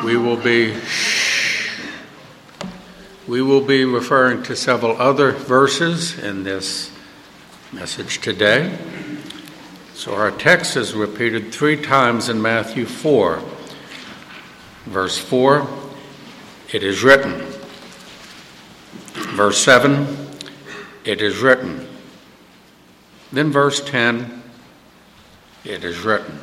We will be referring to several other verses in this message today. So our text is repeated 3 times in Matthew 4. Verse 4, it is written. Verse 7, it is written. Then verse 10, it is written.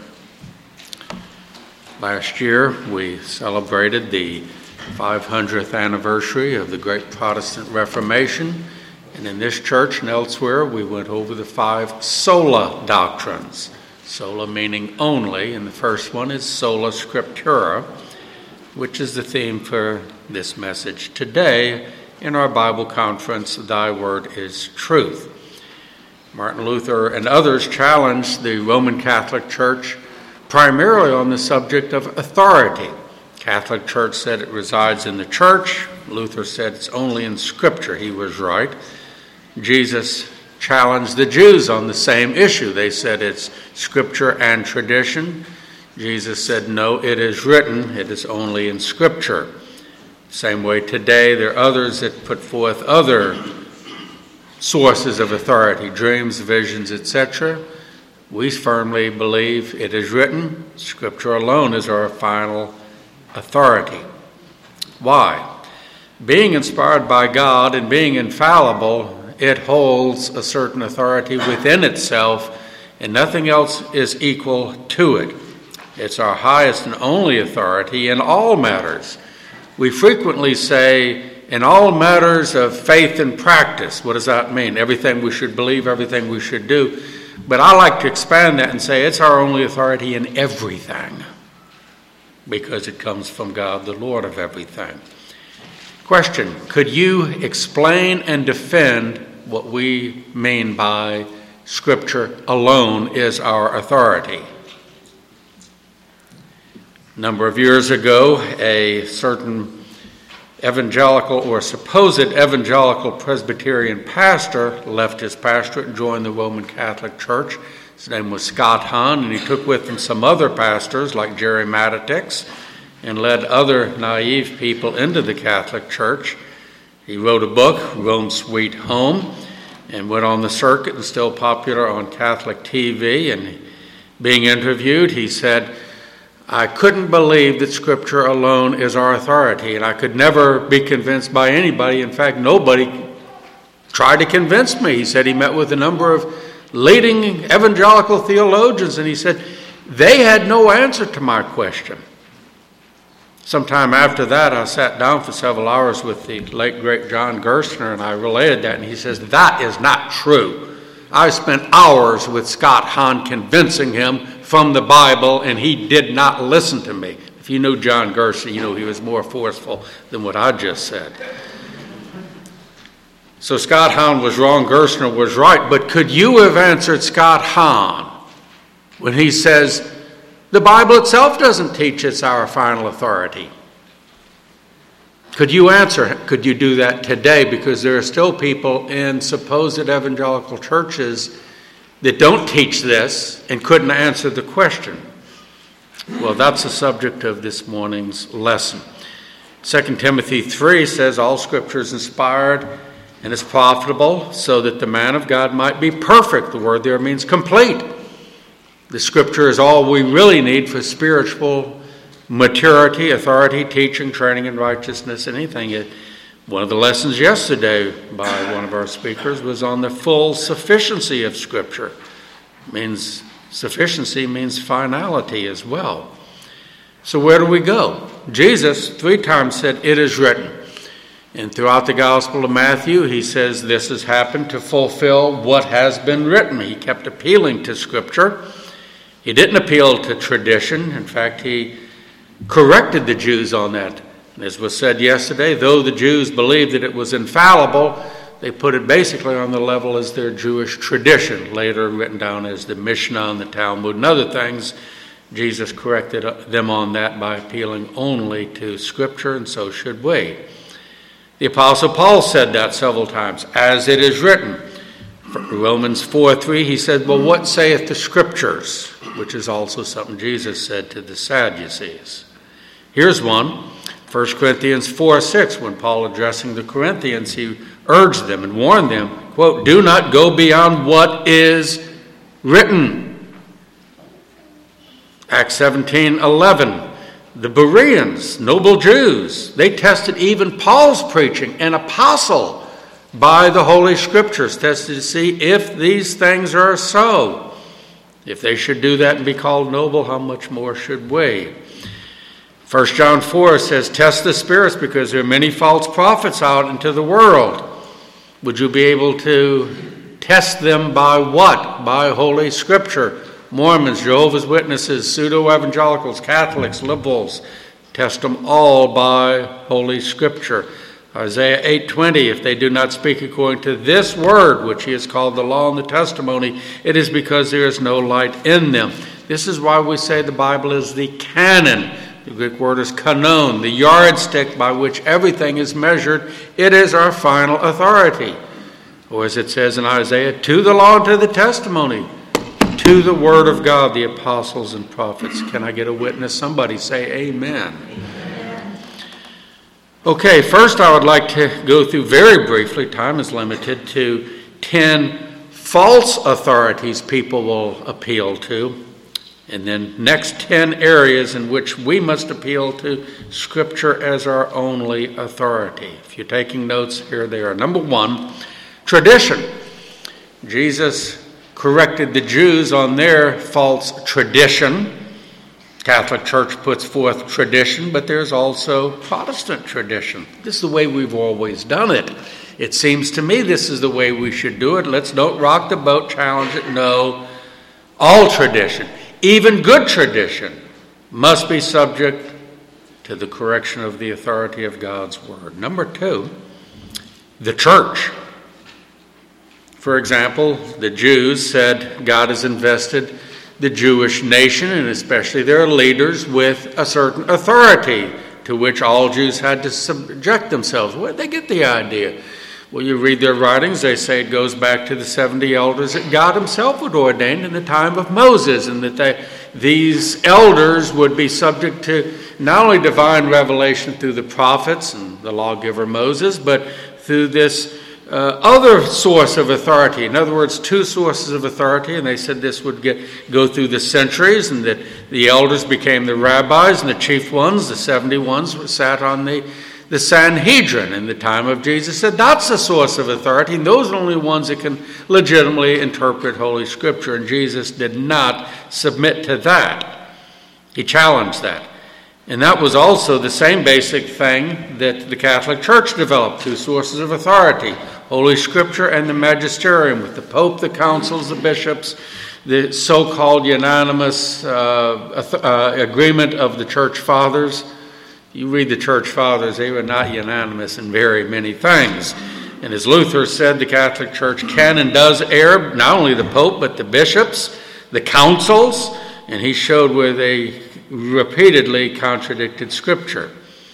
Last year, we celebrated the 500th anniversary of the Great Protestant Reformation, and in this church and elsewhere, we went over the 5 sola doctrines. Sola meaning only, and the first one is sola scriptura, which is the theme for this message today in our Bible conference, Thy Word is Truth. Martin Luther and others challenged the Roman Catholic Church primarily on the subject of authority. Catholic Church said it resides in the church. Luther said it's only in Scripture. He was right. Jesus challenged the Jews on the same issue. They said it's Scripture and tradition. Jesus said, no, it is written. It is only in Scripture. Same way today, there are others that put forth other sources of authority, dreams, visions, etc. We firmly believe it is written. Scripture alone is our final authority. Why? Being inspired by God and being infallible, it holds a certain authority within itself, and nothing else is equal to it. It's our highest and only authority in all matters. We frequently say, in all matters of faith and practice. What does that mean? Everything we should believe, everything we should do. But I like to expand that and say it's our only authority in everything, because it comes from God, the Lord of everything. Question, could you explain and defend what we mean by Scripture alone is our authority? A number of years ago, a certain evangelical or supposed evangelical Presbyterian pastor left his pastorate and joined the Roman Catholic Church. His name was Scott Hahn, and he took with him some other pastors like Jerry Matitix and led other naive people into the Catholic Church. He wrote a book, Rome Sweet Home, and went on the circuit and still popular on Catholic TV. And being interviewed, he said, I couldn't believe that Scripture alone is our authority, and I could never be convinced by anybody. In fact, nobody tried to convince me. He said he met with a number of leading evangelical theologians, and he said they had no answer to my question. Sometime after that, I sat down for several hours with the late, great John Gerstner, and I related that, and he says, that is not true. I spent hours with Scott Hahn convincing him from the Bible, and he did not listen to me. If you knew John Gerstner, you know he was more forceful than what I just said. So Scott Hahn was wrong, Gerstner was right, but could you have answered Scott Hahn when he says, the Bible itself doesn't teach it's our final authority? Could you answer? Could you do that today? Because there are still people in supposed evangelical churches that don't teach this and couldn't answer the question. Well, that's the subject of this morning's lesson. 2 Timothy 3 says all Scripture is inspired and is profitable so that the man of God might be perfect. The word there means complete. The Scripture is all we really need for spiritual maturity, authority, teaching, training in righteousness, anything. One of the lessons yesterday by one of our speakers was on the full sufficiency of Scripture. Sufficiency means finality as well. So where do we go? Jesus 3 times said, it is written. And throughout the Gospel of Matthew, he says this has happened to fulfill what has been written. He kept appealing to Scripture. He didn't appeal to tradition. In fact, he corrected the Jews on that. As was said yesterday, though the Jews believed that it was infallible, they put it basically on the level as their Jewish tradition, later written down as the Mishnah and the Talmud and other things. Jesus corrected them on that by appealing only to Scripture, and so should we. The Apostle Paul said that several times, as it is written. Romans 4:3, he said, well, what saith the Scriptures? Which is also something Jesus said to the Sadducees. Here's one, 1 Corinthians 4:6, when Paul addressing the Corinthians, he urged them and warned them, quote, "Do not go beyond what is written." Acts 17:11, the Bereans, noble Jews, they tested even Paul's preaching, an apostle, by the Holy Scriptures, tested to see if these things are so. If they should do that and be called noble, how much more should we? 1 John 4 says, "Test the spirits, because there are many false prophets out into the world." Would you be able to test them by what? By Holy Scripture. Mormons, Jehovah's Witnesses, pseudo-evangelicals, Catholics, liberals, test them all by Holy Scripture. Isaiah 8:20, "If they do not speak according to this word, which he has called the law and the testimony, it is because there is no light in them." This is why we say the Bible is the canon. The Greek word is kanon, the yardstick by which everything is measured. It is our final authority. Or as it says in Isaiah, to the law and to the testimony, to the word of God, the apostles and prophets. Can I get a witness? Somebody say amen. Okay, first I would like to go through very briefly, time is limited, to 10 false authorities people will appeal to. And then next 10 areas in which we must appeal to Scripture as our only authority. If you're taking notes, here they are. Number 1, tradition. Jesus corrected the Jews on their false tradition. Catholic Church puts forth tradition, but there's also Protestant tradition. This is the way we've always done it. It seems to me this is the way we should do it. Let's don't rock the boat, challenge it. No, all tradition, even good tradition, must be subject to the correction of the authority of God's Word. Number 2, the church. For example, the Jews said God has invested the Jewish nation, and especially their leaders, with a certain authority to which all Jews had to subject themselves. Where did they get the idea? Well, you read their writings, they say it goes back to the 70 elders that God himself would ordain in the time of Moses, and that these elders would be subject to not only divine revelation through the prophets and the lawgiver Moses, but through this other source of authority. In other words, 2 sources of authority, and they said this would go through the centuries, and that the elders became the rabbis, and the chief ones, the 70 ones, sat on the Sanhedrin in the time of Jesus. Said that's a source of authority, and those are the only ones that can legitimately interpret Holy Scripture, and Jesus did not submit to that. He challenged that. And that was also the same basic thing that the Catholic Church developed, 2 sources of authority, Holy Scripture and the magisterium, with the Pope, the councils, the bishops, the so-called unanimous agreement of the Church Fathers. You read the Church Fathers, they were not unanimous in very many things. And as Luther said, the Catholic Church can and does err, not only the Pope, but the bishops, the councils, and he showed where they repeatedly contradicted Scripture.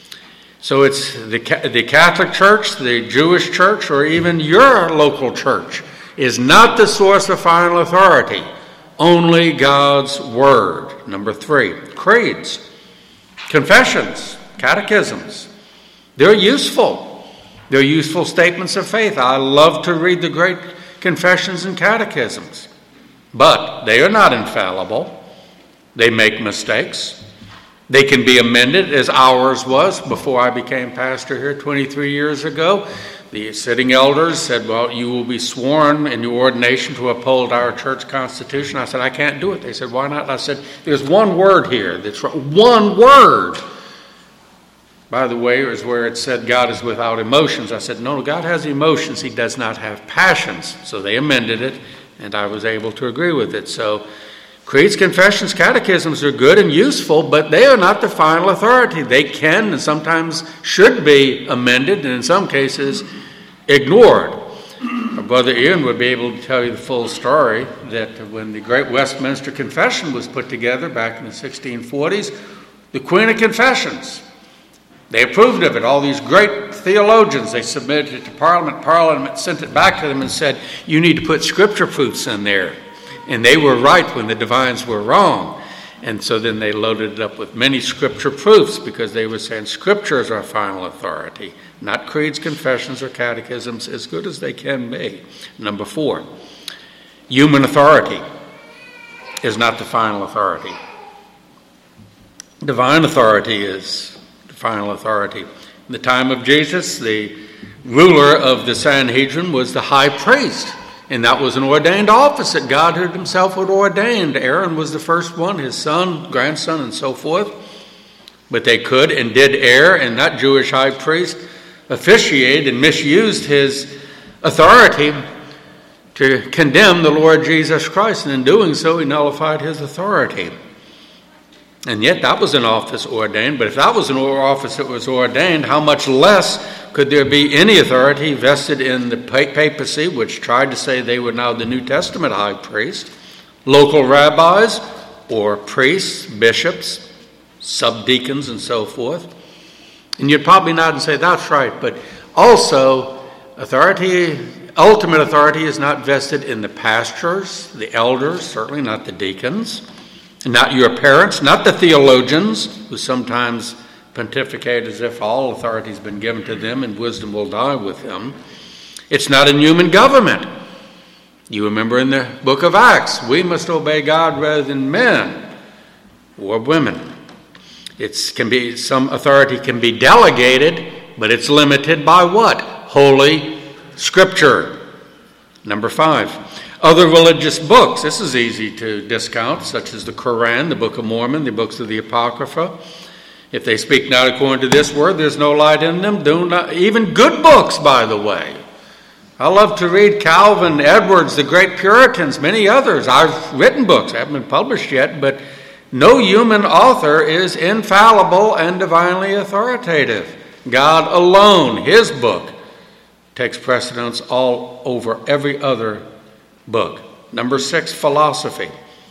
So it's the Catholic Church, the Jewish Church, or even your local church is not the source of final authority. Only God's Word. Number 3, creeds, confessions, catechisms. They're useful. They're useful statements of faith. I love to read the great confessions and catechisms. But they are not infallible. They make mistakes. They can be amended, as ours was before I became pastor here 23 years ago. The sitting elders said, well, you will be sworn in your ordination to uphold our church constitution. I said, I can't do it. They said, why not? I said, there's one word here that's right. One word. By the way, is where it said God is without emotions. I said, no, God has emotions. He does not have passions. So they amended it, and I was able to agree with it. So creeds, confessions, catechisms are good and useful, but they are not the final authority. They can and sometimes should be amended, and in some cases ignored. Our brother Ian would be able to tell you the full story that when the Great Westminster Confession was put together back in the 1640s, the Queen of Confessions, they approved of it. All these great theologians, they submitted it to Parliament. Parliament sent it back to them and said, you need to put Scripture proofs in there. And they were right when the divines were wrong. And so then they loaded it up with many scripture proofs because they were saying scripture is our final authority, not creeds, confessions, or catechisms, as good as they can be. Number 4, human authority is not the final authority. Divine authority is the final authority. In the time of Jesus, the ruler of the Sanhedrin was the high priest, and that was an ordained office that God himself had ordained. Aaron was the first one, his son, grandson, and so forth. But they could and did err, and that Jewish high priest officiated and misused his authority to condemn the Lord Jesus Christ, and in doing so, he nullified his authority. And yet that was an office ordained, but if that was an office that was ordained, how much less could there be any authority vested in the papacy, which tried to say they were now the New Testament high priest, local rabbis, or priests, bishops, subdeacons, and so forth? And you'd probably nod and say, that's right, but also authority, ultimate authority is not vested in the pastors, the elders, certainly not the deacons, not your parents, not the theologians, who sometimes pontificate as if all authority has been given to them and wisdom will die with them. It's not in human government. You remember in the book of Acts, we must obey God rather than men or women. Some authority can be delegated, but it's limited by what? Holy Scripture. Number 5. Other religious books, this is easy to discount, such as the Quran, the Book of Mormon, the books of the Apocrypha. If they speak not according to this word, there's no light in them. Even good books, by the way. I love to read Calvin, Edwards, the great Puritans, many others. I've written books, haven't been published yet, but no human author is infallible and divinely authoritative. God alone, his book, takes precedence all over every other book. Number 6, philosophy.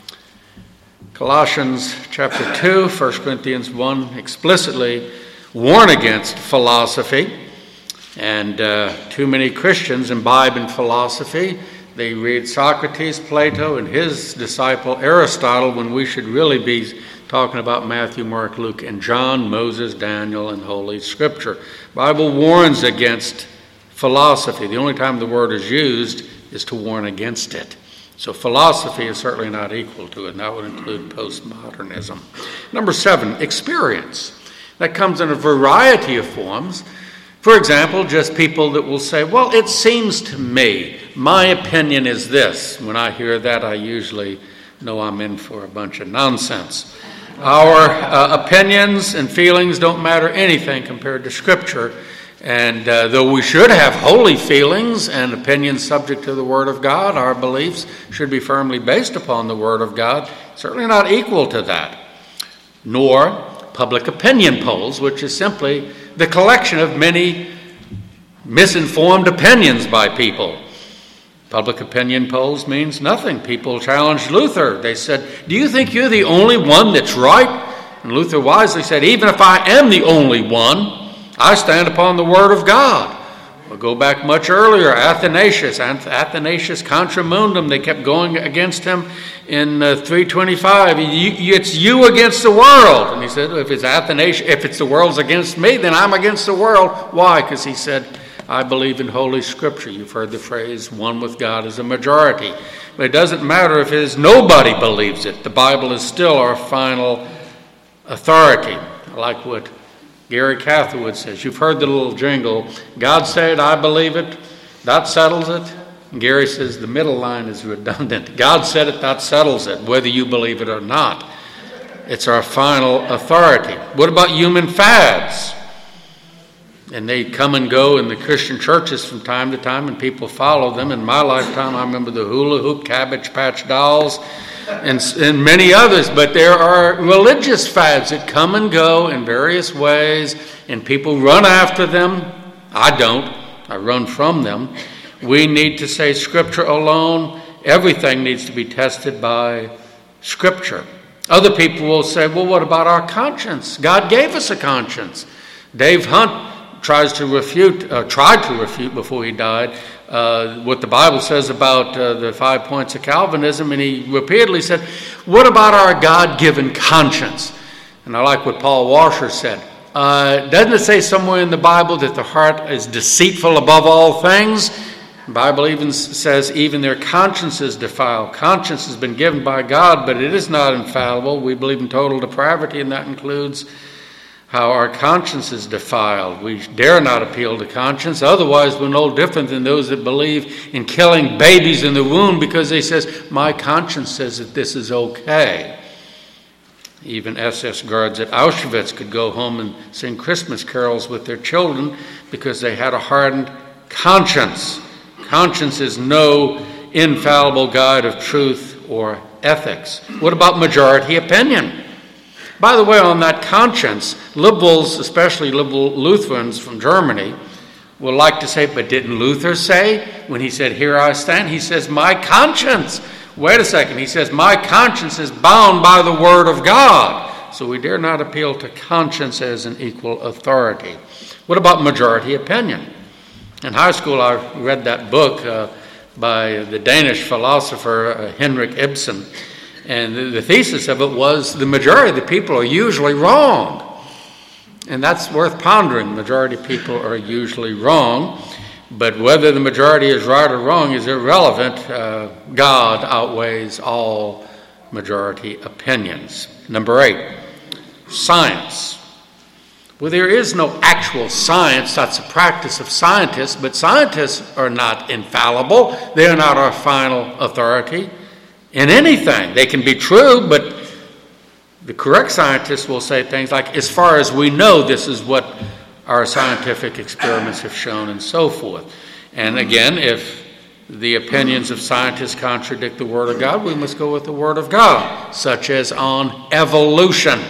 Colossians chapter 2, 1 Corinthians 1 explicitly warn against philosophy. And too many Christians imbibe in philosophy. They read Socrates, Plato, and his disciple Aristotle when we should really be talking about Matthew, Mark, Luke, and John, Moses, Daniel, and Holy Scripture. The Bible warns against philosophy. The only time the word is used is to warn against it. So philosophy is certainly not equal to it, and that would include postmodernism. Number 7, experience. That comes in a variety of forms. For example, just people that will say, well, it seems to me, my opinion is this. When I hear that, I usually know I'm in for a bunch of nonsense. Our opinions and feelings don't matter anything compared to Scripture. And though we should have holy feelings and opinions subject to the Word of God, our beliefs should be firmly based upon the Word of God, certainly not equal to that. Nor public opinion polls, which is simply the collection of many misinformed opinions by people. Public opinion polls means nothing. People challenged Luther. They said, do you think you're the only one that's right? And Luther wisely said, even if I am the only one, I stand upon the Word of God. We'll go back much earlier. Athanasius contra mundum. They kept going against him in 325. It's you against the world. And he said, if it's the world's against me, then I'm against the world. Why? Because he said, I believe in Holy Scripture. You've heard the phrase, one with God is a majority. But it doesn't matter if nobody believes it. The Bible is still our final authority. I like what Gary Catherwood says. You've heard the little jingle, God said, I believe it, that settles it. And Gary says the middle line is redundant. God said it, that settles it, whether you believe it or not. It's our final authority. What about human fads? And they come and go in the Christian churches from time to time, and people follow them. In my lifetime, I remember the hula hoop, Cabbage Patch dolls, and many others. But there are religious fads that come and go in various ways, and people run after them. I don't. I run from them. We need to say Scripture alone. Everything needs to be tested by Scripture. Other people will say, well, what about our conscience? God gave us a conscience. Dave Hunt tried to refute before he died what the Bible says about the 5 points of Calvinism, and he repeatedly said, What about our God-given conscience? And I like what Paul Washer said. Doesn't it say somewhere in the Bible that the heart is deceitful above all things? The Bible even says even their conscience is defiled. Conscience has been given by God, but it is not infallible. We believe in total depravity, and that includes how our conscience is defiled. We dare not appeal to conscience. Otherwise, we're no different than those that believe in killing babies in the womb because they says, my conscience says that this is okay. Even SS guards at Auschwitz could go home and sing Christmas carols with their children because they had a hardened conscience. Conscience is no infallible guide of truth or ethics. What about majority opinion? By the way, on that conscience, liberals, especially liberal Lutherans from Germany, will like to say, but didn't Luther say, when he said, here I stand, he says, my conscience. Wait a second, he says, my conscience is bound by the word of God. So we dare not appeal to conscience as an equal authority. What about majority opinion? In high school, I read that book by the Danish philosopher Henrik Ibsen. And the thesis of it was the majority of the people are usually wrong. And that's worth pondering. Majority of people are usually wrong. But whether the majority is right or wrong is irrelevant. God outweighs all majority opinions. Number 8, science. Well, there is no actual science. That's a practice of scientists. But scientists are not infallible. They are not our final authority in anything. They can be true, but the correct scientists will say things like, as far as we know, this is what our scientific experiments have shown, and so forth. And again, if the opinions of scientists contradict the Word of God, we must go with the Word of God, such as on evolution.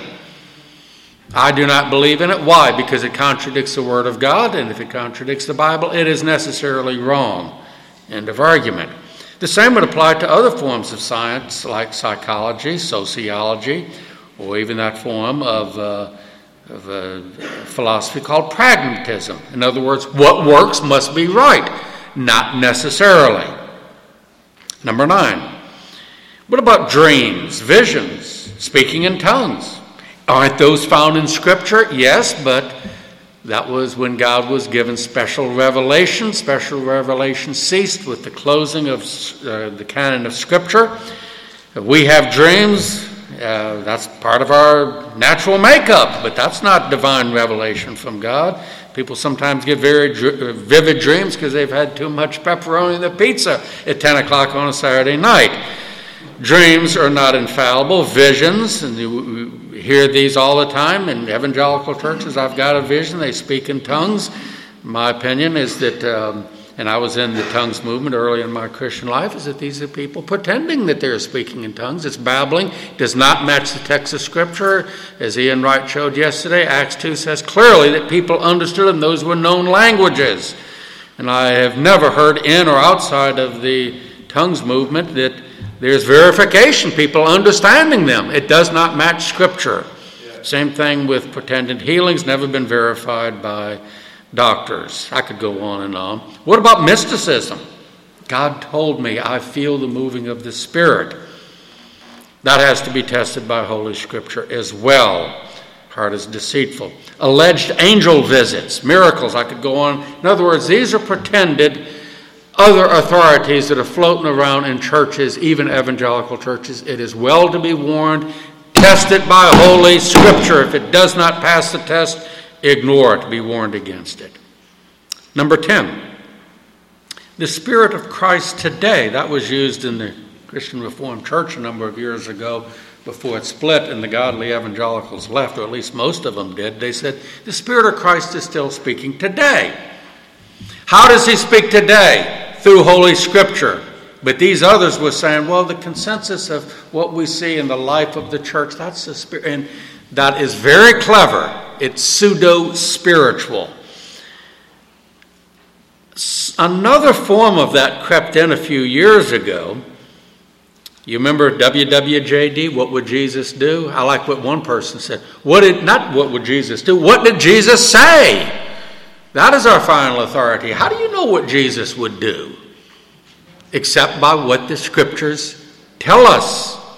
I do not believe in it. Why? Because it contradicts the Word of God, and if it contradicts the Bible, it is necessarily wrong. End of argument. The same would apply to other forms of science like psychology, sociology, or even that form of a philosophy called pragmatism. In other words, what works must be right, not necessarily. Number 9, what about dreams, visions, speaking in tongues? Aren't those found in Scripture? Yes, but that was when God was given special revelation. Special revelation ceased with the closing of the canon of Scripture. If we have dreams, that's part of our natural makeup, but that's not divine revelation from God. People sometimes get very vivid dreams because they've had too much pepperoni in the pizza at 10 o'clock on a Saturday night. Dreams are not infallible. Visions, and we hear these all the time in evangelical churches. I've got a vision. They speak in tongues. My opinion is that, and I was in the tongues movement early in my Christian life, is that these are people pretending that they're speaking in tongues. It's babbling. It does not match the text of Scripture. As Ian Wright showed yesterday, Acts 2 says clearly that people understood them. Those were known languages. And I have never heard in or outside of the tongues movement that there's verification, people understanding them. It does not match Scripture. Yeah. Same thing with pretended healings, never been verified by doctors. I could go on and on. What about mysticism? God told me I feel the moving of the Spirit. That has to be tested by Holy Scripture as well. Heart is deceitful. Alleged angel visits, miracles, I could go on. In other words, these are pretended other authorities that are floating around in churches, even evangelical churches. It is well to be warned. Test it by Holy Scripture. If it does not pass the test, ignore it. Be warned against it. Number 10, the Spirit of Christ today. That was used in the Christian Reformed Church a number of years ago before it split and the godly evangelicals left, or at least most of them did. They said, the Spirit of Christ is still speaking today. How does he speak today? Through Holy Scripture. But these others were saying, well, the consensus of what we see in the life of the church, that's the Spirit. And that is very clever. It's pseudo-spiritual. Another form of that crept in a few years ago. You remember WWJD, What Would Jesus Do? I like what one person said. Not what would Jesus do? What did Jesus say? That is our final authority. How do you know what Jesus would do? Except by what the Scriptures tell us.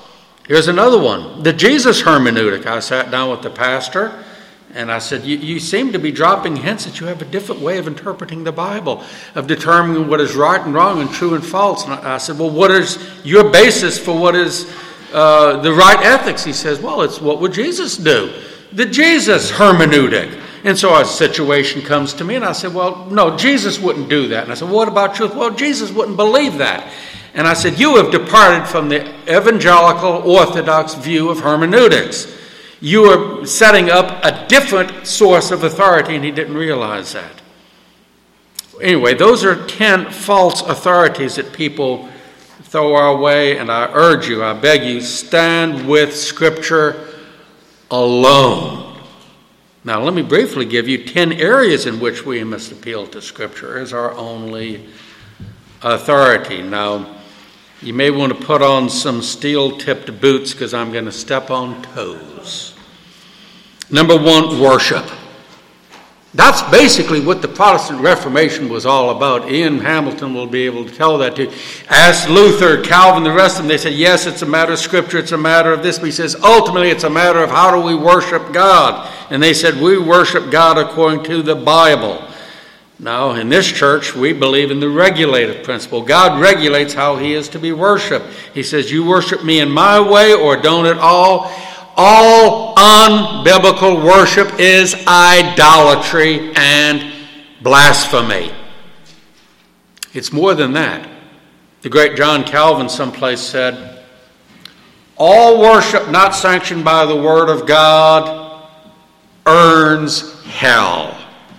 Here's another one, the Jesus hermeneutic. I sat down with the pastor and I said, you seem to be dropping hints that you have a different way of interpreting the Bible, of determining what is right and wrong and true and false. And I said, well, what is your basis for what is the right ethics? He says, well, it's what would Jesus do? The Jesus hermeneutic. And so a situation comes to me and I said, well, no, Jesus wouldn't do that. And I said, well, what about truth? Well, Jesus wouldn't believe that. And I said, you have departed from the evangelical orthodox view of hermeneutics. You are setting up a different source of authority, and he didn't realize that. Anyway, those are 10 false authorities that people throw our way, and I urge you, I beg you, stand with Scripture alone. Now, let me briefly give you 10 areas in which we must appeal to Scripture as our only authority. Now, you may want to put on some steel-tipped boots because I'm going to step on toes. Number 1, worship. That's basically what the Protestant Reformation was all about. Ian Hamilton will be able to tell that to you. Ask Luther, Calvin, the rest of them. They said, yes, it's a matter of Scripture, it's a matter of this. But he says, ultimately, it's a matter of how do we worship God. And they said, we worship God according to the Bible. Now, in this church, we believe in the regulative principle. God regulates how he is to be worshipped. He says, you worship me in my way or don't at all. All unbiblical worship is idolatry and blasphemy. It's more than that. The great John Calvin someplace said, all worship not sanctioned by the word of God earns hell.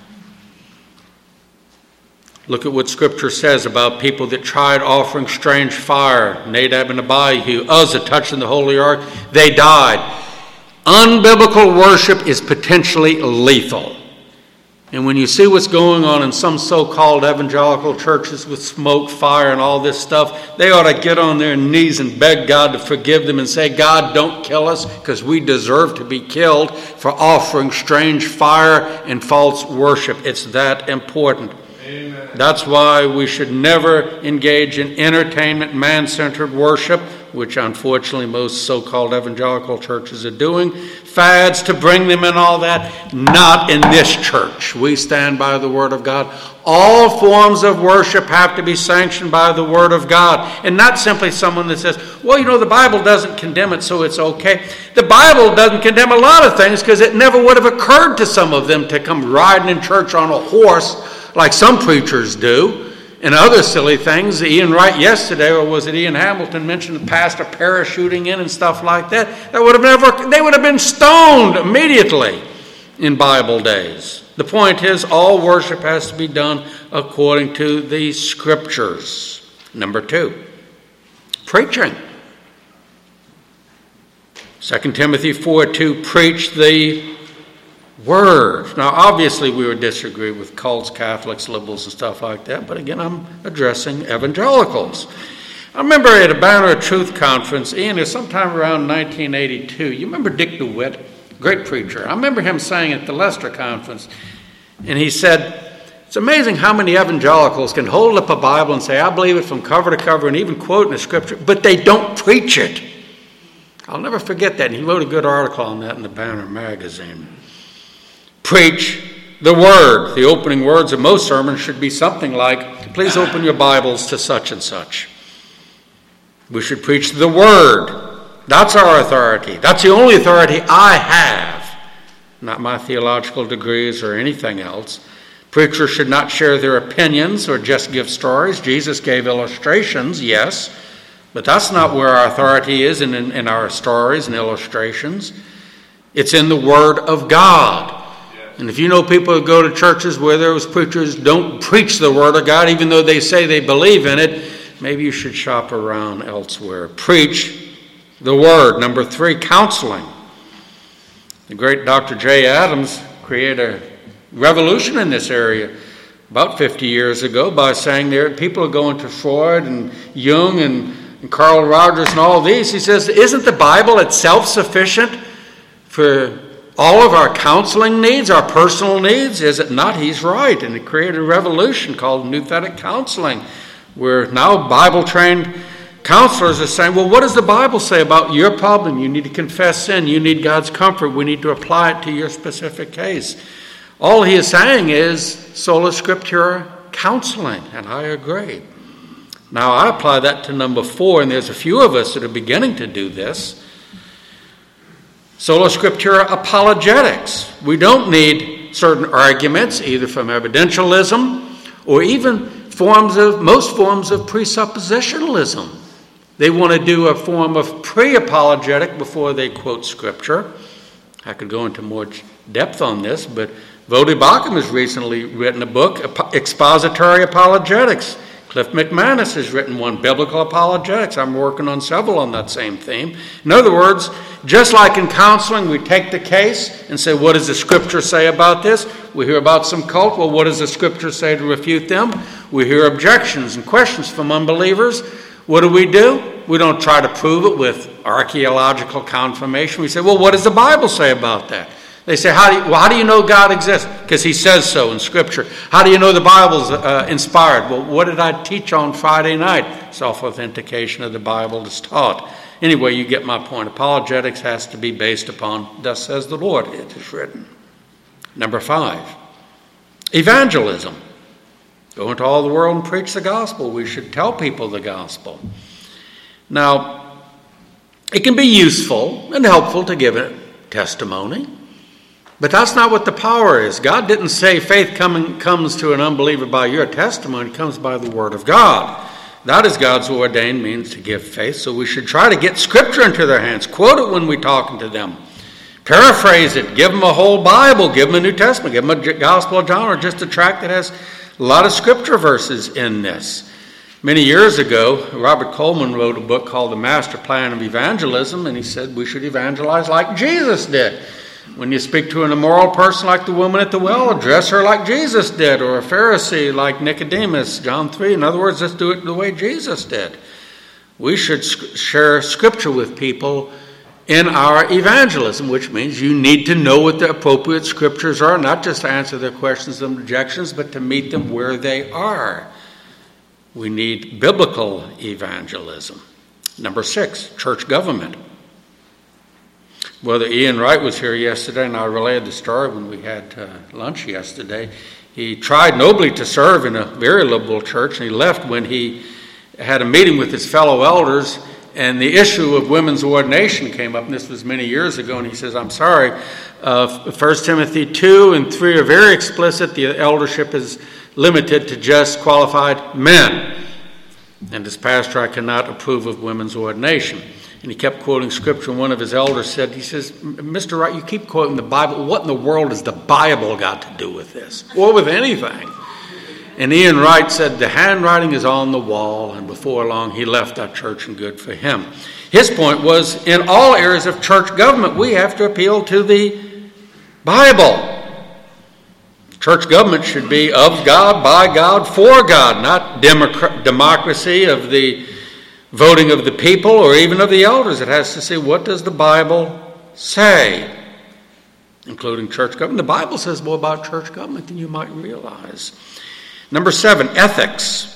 Look at what Scripture says about people that tried offering strange fire. Nadab and Abihu, Uzzah touching the holy ark, they died. Unbiblical worship is potentially lethal. And when you see what's going on in some so-called evangelical churches with smoke, fire, and all this stuff, they ought to get on their knees and beg God to forgive them and say, God, don't kill us because we deserve to be killed for offering strange fire and false worship. It's that important. Amen. That's why we should never engage in entertainment, man-centered worship, which unfortunately most so-called evangelical churches are doing. Fads to bring them in, all that. Not in this church. We stand by the Word of God. All forms of worship have to be sanctioned by the Word of God. And not simply someone that says, well, you know, the Bible doesn't condemn it, so it's okay. The Bible doesn't condemn a lot of things because it never would have occurred to some of them to come riding in church on a horse like some preachers do, and other silly things. Ian Wright yesterday, or was it Ian Hamilton, mentioned the pastor parachuting in and stuff like that. They would have been stoned immediately in Bible days. The point is, all worship has to be done according to the Scriptures. Number 2, preaching. 2 Timothy 4:2, preach the Word. Now, obviously, we would disagree with cults, Catholics, liberals, and stuff like that. But again, I'm addressing evangelicals. I remember at a Banner of Truth conference, Ian, it was sometime around 1982. You remember Dick DeWitt, great preacher. I remember him saying at the Leicester conference, and he said, it's amazing how many evangelicals can hold up a Bible and say, I believe it from cover to cover, and even quote in the Scripture, but they don't preach it. I'll never forget that. And he wrote a good article on that in the Banner magazine. Preach the Word. The opening words of most sermons should be something like, please open your Bibles to such and such. We should preach the Word. That's our authority. That's the only authority I have, not my theological degrees or anything else. Preachers should not share their opinions or just give stories. Jesus gave illustrations, yes, but that's not where our authority is in our stories and illustrations. It's in the Word of God. And if you know people who go to churches where those preachers don't preach the Word of God, even though they say they believe in it, maybe you should shop around elsewhere. Preach the Word. Number 3, counseling. The great Dr. J. Adams created a revolution in this area about 50 years ago by saying there people are going to Freud and Jung and Carl Rogers and all these. He says, isn't the Bible itself sufficient for all of our counseling needs, our personal needs? Is it not? He's right. And it created a revolution called Nouthetic counseling, where now Bible-trained Counselors are saying, well, what does the Bible say about your problem? You need to confess sin. You need God's comfort. We need to apply it to your specific case. All he is saying is sola scriptura counseling, and I agree. Now, I apply that to number 4, and there's a few of us that are beginning to do this. Sola scriptura apologetics. We don't need certain arguments, either from evidentialism or even most forms of presuppositionalism. They want to do a form of pre-apologetic before they quote Scripture. I could go into more depth on this, but Voddie Baucham has recently written a book, Expository Apologetics. Cliff McManus has written one, Biblical Apologetics. I'm working on several on that same theme. In other words, just like in counseling, we take the case and say, what does the Scripture say about this? We hear about some cult. Well, what does the Scripture say to refute them? We hear objections and questions from unbelievers. What do? We don't try to prove it with archaeological confirmation. We say, well, what does the Bible say about that? They say, how do you know God exists? Because he says so in Scripture. How do you know the Bible's inspired? Well, what did I teach on Friday night? Self-authentication of the Bible is taught. Anyway, you get my point. Apologetics has to be based upon, thus says the Lord, it is written. Number 5, evangelism. Go into all the world and preach the gospel. We should tell people the gospel. Now, it can be useful and helpful to give a testimony, but that's not what the power is. God didn't say faith comes to an unbeliever by your testimony. It comes by the word of God. That is God's ordained means to give faith, so we should try to get Scripture into their hands. Quote it when we're talking to them. Paraphrase it. Give them a whole Bible. Give them a New Testament. Give them a Gospel of John or just a tract that has a lot of Scripture verses in this. Many years ago, Robert Coleman wrote a book called The Master Plan of Evangelism, and he said we should evangelize like Jesus did. When you speak to an immoral person like the woman at the well, address her like Jesus did, or a Pharisee like Nicodemus, John 3. In other words, let's do it the way Jesus did. We should share Scripture with people in our evangelism, which means you need to know what the appropriate Scriptures are, not just to answer their questions and objections, but to meet them where they are. We need biblical evangelism. Number 6, church government. Brother Ian Wright was here yesterday, and I relayed the story when we had lunch yesterday. He tried nobly to serve in a very liberal church, and he left when he had a meeting with his fellow elders, and the issue of women's ordination came up, and this was many years ago, and he says, I'm sorry, 1 Timothy 2 and 3 are very explicit. The eldership is limited to just qualified men. And as pastor, I cannot approve of women's ordination. And he kept quoting Scripture, and one of his elders said, he says, Mr. Wright, you keep quoting the Bible. What in the world has the Bible got to do with this? Or with anything? And Ian Wright said, the handwriting is on the wall, and before long he left that church, and good for him. His point was, in all areas of church government, we have to appeal to the Bible. Church government should be of God, by God, for God, not democracy of the voting of the people or even of the elders. It has to say, what does the Bible say? Including church government. The Bible says more about church government than you might realize. Number 7, ethics.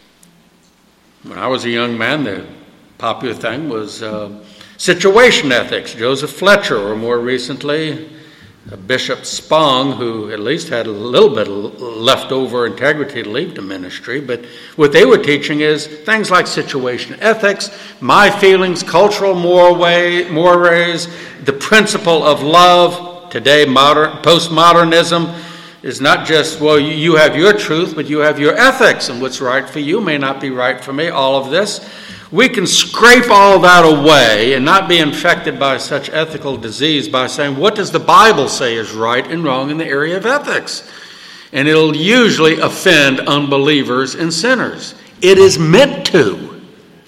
When I was a young man, the popular thing was situation ethics. Joseph Fletcher, or more recently, Bishop Spong, who at least had a little bit of leftover integrity to leave the ministry. But what they were teaching is things like situation ethics, my feelings, cultural mores, the principle of love. Today, postmodernism is not just, well, you have your truth, but you have your ethics, and what's right for you may not be right for me, all of this. We can scrape all that away and not be infected by such ethical disease by saying, what does the Bible say is right and wrong in the area of ethics? And it'll usually offend unbelievers and sinners. It is meant to.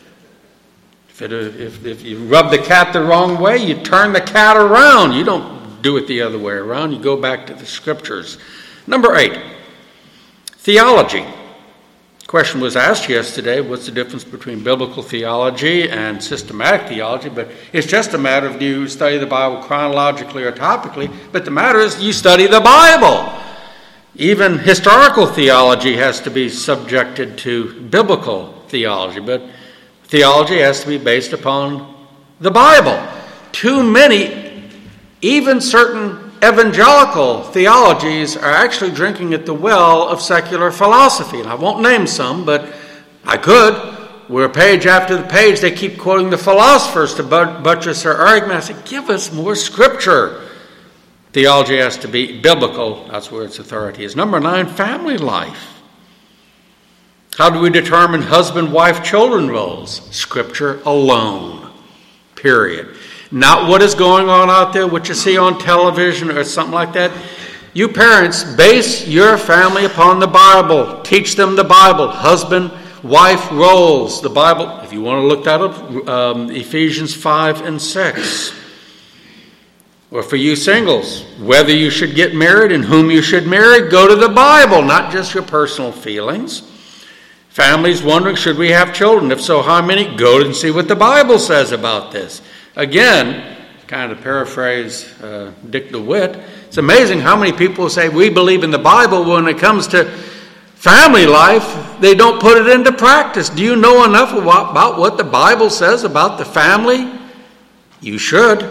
If you rub the cat the wrong way, you turn the cat around. You don't do it the other way around. You go back to the Scriptures. Number 8, theology. Question was asked yesterday, what's the difference between biblical theology and systematic theology? But it's just a matter of, do you study the Bible chronologically or topically? But the matter is, you study the Bible. Even historical theology has to be subjected to biblical theology. But Theology has to be based upon the Bible. Too many, even certain evangelical theologies, are actually drinking at the well of secular philosophy. And I won't name some, but I could. Where page after the page they keep quoting the philosophers to buttress their argument. I say, give us more scripture. Theology has to be biblical. That's where its authority is. Number 9, family life. How do we determine husband, wife, children roles? Scripture alone. Period. Not what is going on out there, what you see on television or something like that. You parents, base your family upon the Bible. Teach them the Bible. Husband, wife roles. The Bible, if you want to look that up, Ephesians 5 and 6. Or for you singles, whether you should get married and whom you should marry, go to the Bible, not just your personal feelings. Families wondering, should we have children? If so, how many? Go and see what the Bible says about this. Again, kind of paraphrase Dick DeWitt, it's amazing how many people say we believe in the Bible when it comes to family life, they don't put it into practice. Do you know enough about what the Bible says about the family? You should.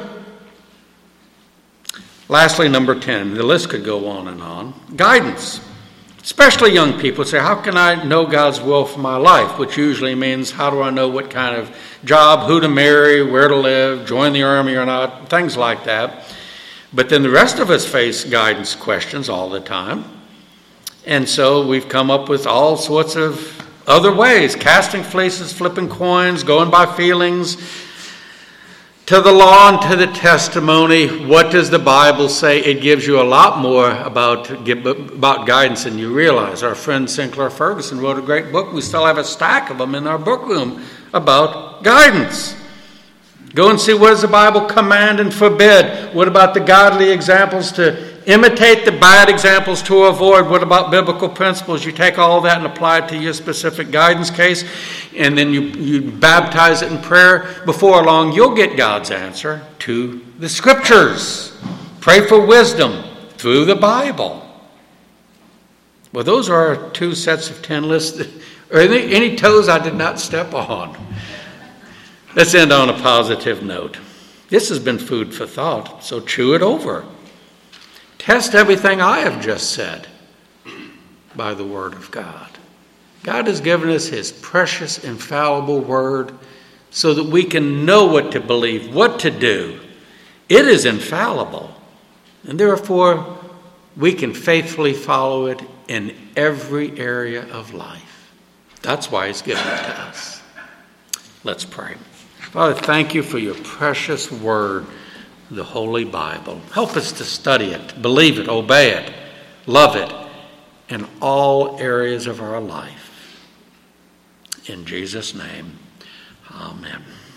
Lastly, number 10, the list could go on and on. Guidance. Especially young people say, how can I know God's will for my life? Which usually means, how do I know what kind of job, who to marry, where to live, join the army or not, things like that. But then the rest of us face guidance questions all the time. And so we've come up with all sorts of other ways, casting fleeces, flipping coins, going by feelings, to the law and to the testimony. What does the Bible say? It gives you a lot more about guidance than you realize. Our friend Sinclair Ferguson wrote a great book. We still have a stack of them in our book room about guidance. Go and see, what does the Bible command and forbid? What about the godly examples to imitate, the bad examples to avoid? What about biblical principles? You take all that and apply it to your specific guidance case, and then you baptize it in prayer. Before long, you'll get God's answer to the Scriptures. Pray for wisdom through the Bible. Well, those are our 2 sets of 10 lists. Are any toes I did not step on? Let's end on a positive note. This has been food for thought, so chew it over. Test everything I have just said by the Word of God. God has given us His precious, infallible Word so that we can know what to believe, what to do. It is infallible, and therefore we can faithfully follow it in every area of life. That's why He's given it to us. Let's pray. Father, thank you for your precious Word, the Holy Bible. Help us to study it, believe it, obey it, love it in all areas of our life. In Jesus' name, amen.